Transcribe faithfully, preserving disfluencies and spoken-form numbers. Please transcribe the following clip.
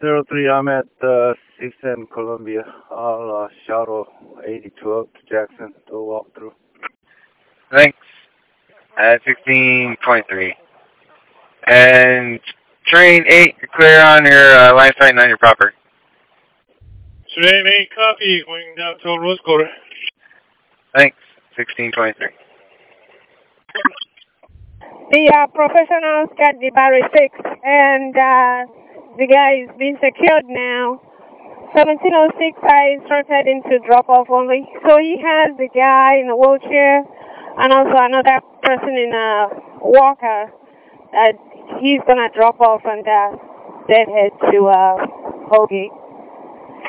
zero three, I'm at uh, six ten Columbia. I'll uh, shuttle eighty-two up to Jackson to walk through. Thanks. At sixteen twenty-three. And train eight, you're clear on your uh, line sight and on your proper. Train eight, copy. Going down to Rose Quarter. Thanks. sixteen twenty-three. The uh, professionals got the Barry six, and uh, the guy is being secured now. seventeen oh six, I instructed him to drop off only. So he has the guy in a wheelchair and also another person in a walker that he's going to drop off and uh, then head to uh, Holgate.